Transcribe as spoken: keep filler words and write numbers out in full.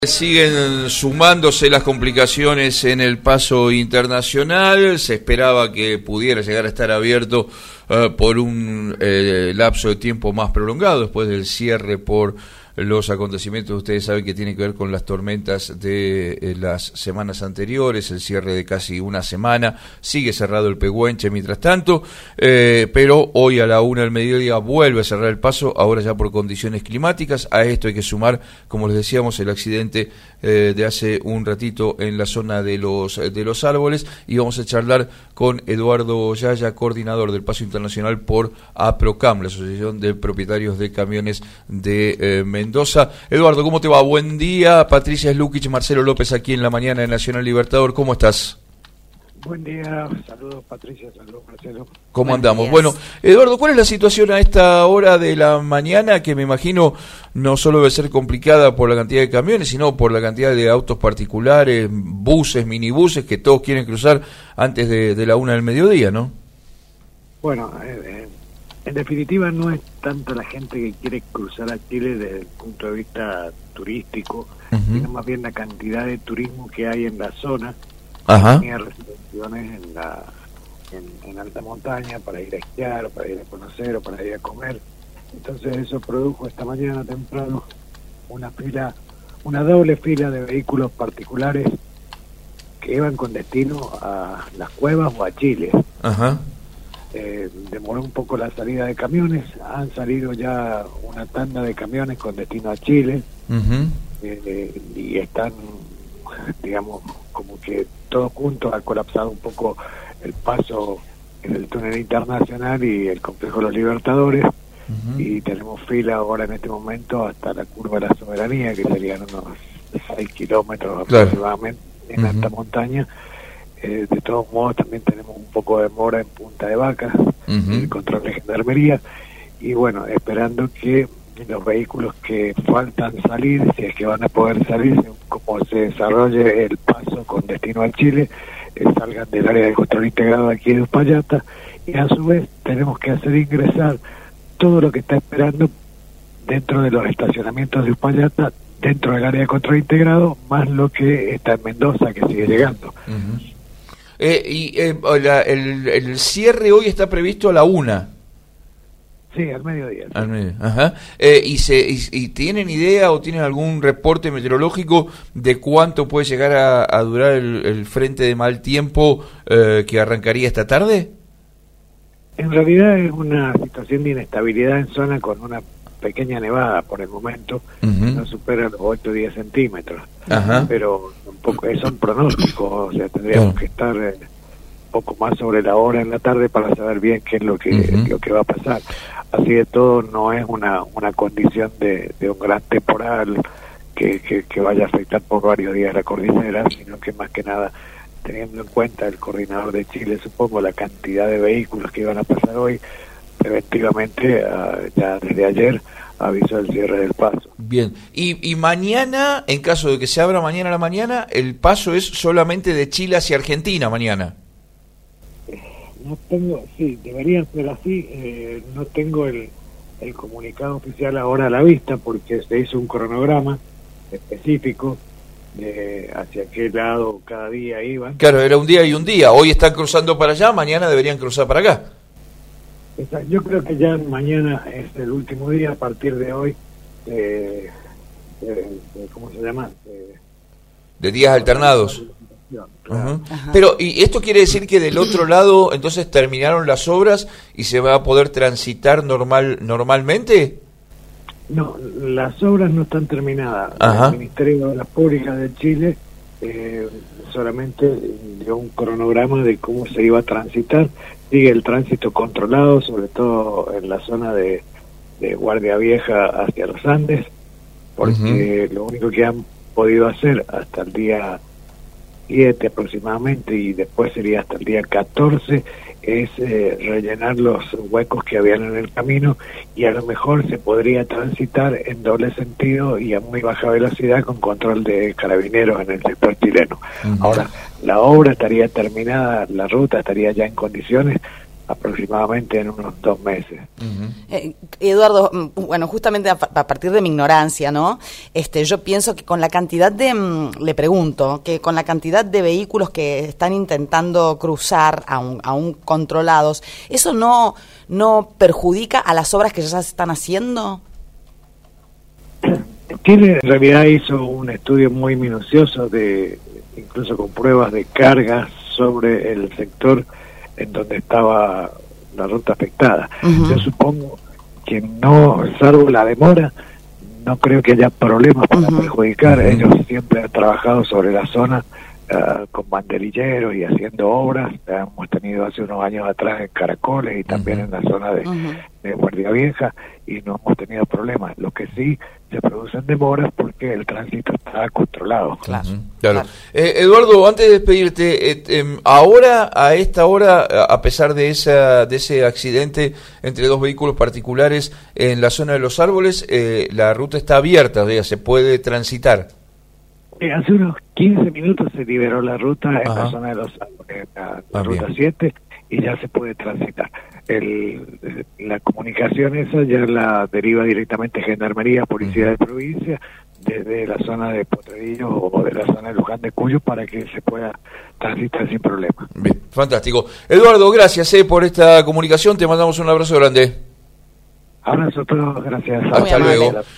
Siguen sumándose las complicaciones en el paso internacional. Se esperaba que pudiera llegar a estar abierto uh, por un eh, lapso de tiempo más prolongado después del cierre por los acontecimientos. Ustedes saben que tiene que ver con las tormentas de eh, las semanas anteriores, el cierre de casi una semana. Sigue cerrado el Pehuenche mientras tanto, eh, pero hoy a la una del mediodía vuelve a cerrar el paso, ahora ya por condiciones climáticas. A esto hay que sumar, como les decíamos, el accidente eh, de hace un ratito en la zona de los de los árboles, y vamos a charlar con Eduardo Yaya, coordinador del paso internacional por APROCAM, la Asociación de Propietarios de Camiones de eh, Mendoza. Eduardo, ¿cómo te va? Buen día. Patricia Slukic, Marcelo López aquí en la mañana de Nacional Libertador. ¿Cómo estás? Buen día, saludos Patricia, saludos Marcelo. ¿Cómo Buenos andamos? días. Bueno, Eduardo, ¿cuál es la situación a esta hora de la mañana, que me imagino no solo debe ser complicada por la cantidad de camiones, sino por la cantidad de autos particulares, buses, minibuses, que todos quieren cruzar antes de, de la una del mediodía, ¿no? Bueno, eh, eh, en definitiva no es tanta la gente que quiere cruzar a Chile desde el punto de vista turístico, Uh-huh. sino más bien la cantidad de turismo que hay en la zona. Ajá. Tenía restricciones en la en, en alta montaña para ir a esquiar, o para ir a conocer, o para ir a comer. Entonces eso produjo esta mañana temprano una fila, una doble fila de vehículos particulares que iban con destino a las cuevas o a Chile. Ajá. Eh, demoró un poco la salida de camiones, han salido ya una tanda de camiones con destino a Chile. Uh-huh. eh, y están, digamos, como que todos juntos. Ha colapsado un poco el paso en el túnel internacional y el complejo de los Libertadores. Uh-huh. Y tenemos fila ahora en este momento hasta la curva de la Soberanía, que serían unos seis kilómetros, claro, aproximadamente en uh-huh. alta montaña. Eh, de todos modos también tenemos un poco de demora en Punta de Vaca, uh-huh. el control de gendarmería, y bueno, esperando que los vehículos que faltan salir, si es que van a poder salir, como se desarrolle el paso con destino a Chile, eh, salgan del área de control integrado aquí de Uspallata, y a su vez tenemos que hacer ingresar todo lo que está esperando dentro de los estacionamientos de Uspallata, dentro del área de control integrado, más lo que está en Mendoza, que sigue llegando. Uh-huh. Eh, y eh, la, el, el cierre hoy está previsto a la una. Sí, al mediodía. Sí. Al mediodía. Ajá. Eh, y, se, y, ¿Y tienen idea o tienen algún reporte meteorológico de cuánto puede llegar a, a durar el, el frente de mal tiempo eh, que arrancaría esta tarde? En realidad es una situación de inestabilidad en zona con una pequeña nevada por el momento, uh-huh. no supera los ocho o diez centímetros. Ajá. Pero un poco, son pronósticos, o sea, tendríamos uh-huh. que estar eh, un poco más sobre la hora en la tarde para saber bien qué es lo que uh-huh. lo que va a pasar. Así de todo, no es una una condición de, de un gran temporal que, que, que vaya a afectar por varios días la cordillera, sino que más que nada, teniendo en cuenta el coordinador de Chile, supongo, la cantidad de vehículos que iban a pasar hoy, preventivamente, uh, ya desde ayer avisó el cierre del paso. Bien, y, y mañana, en caso de que se abra mañana a la mañana, el paso es solamente de Chile hacia Argentina mañana. No tengo, sí, debería ser así, eh, no tengo el, el comunicado oficial ahora a la vista, porque se hizo un cronograma específico de hacia qué lado cada día iban. Claro, era un día y un día, hoy están cruzando para allá, mañana deberían cruzar para acá. Yo creo que ya mañana es el último día, a partir de hoy, eh, eh, eh, ¿cómo se llama? Eh, de días alternados. Claro. Uh-huh. Pero, ¿y esto quiere decir que del otro lado entonces terminaron las obras y se va a poder transitar normal normalmente? No, las obras no están terminadas. Ajá. El Ministerio de Obras Públicas de Chile eh, solamente dio un cronograma de cómo se iba a transitar. Sigue el tránsito controlado, sobre todo en la zona de, de Guardia Vieja hacia los Andes, porque uh-huh. lo único que han podido hacer hasta el día siete aproximadamente, y después sería hasta el día catorce, es eh, rellenar los huecos que habían en el camino, y a lo mejor se podría transitar en doble sentido y a muy baja velocidad con control de carabineros en el sector chileno. Uh-huh. Ahora, la obra estaría terminada, la ruta estaría ya en condiciones aproximadamente aproximadamente en unos dos meses. Uh-huh. eh, Eduardo, bueno, justamente a, a partir de mi ignorancia, ¿no? Este, yo pienso que con la cantidad de, le pregunto, que con la cantidad de vehículos que están intentando cruzar aún, aún controlados, ¿eso no, no perjudica a las obras que ya se están haciendo? Chile en realidad hizo un estudio muy minucioso, de incluso con pruebas de cargas sobre el sector en donde estaba la ruta afectada. Uh-huh. Yo supongo que no, salvo la demora, no creo que haya problemas para uh-huh. perjudicar. Uh-huh. Ellos siempre han trabajado sobre la zona uh, con banderilleros y haciendo obras. La hemos tenido hace unos años atrás en Caracoles y también uh-huh. en la zona de, uh-huh. de Guardia Vieja, y no hemos tenido problemas. Lo que sí se producen demoras porque el tránsito está controlado. Claro, uh-huh. claro. Eh, Eduardo, antes de despedirte, eh, eh, ahora, a esta hora, a pesar de esa de ese accidente entre dos vehículos particulares en la zona de Los Árboles, eh, la ruta está abierta, o sea, se puede transitar. Eh, hace unos quince minutos se liberó la ruta en Ajá. la zona de Los Árboles, la, la ah, ruta bien. siete, y ya se puede transitar. El, la comunicación esa ya la deriva directamente Gendarmería, Policía uh-huh. de Provincia, desde la zona de Potrerillos o de la zona de Luján de Cuyo, para que se pueda transitar sin problema. Bien, fantástico. Eduardo, gracias eh, por esta comunicación, te mandamos un abrazo grande. Abrazo a todos, gracias. Hasta luego.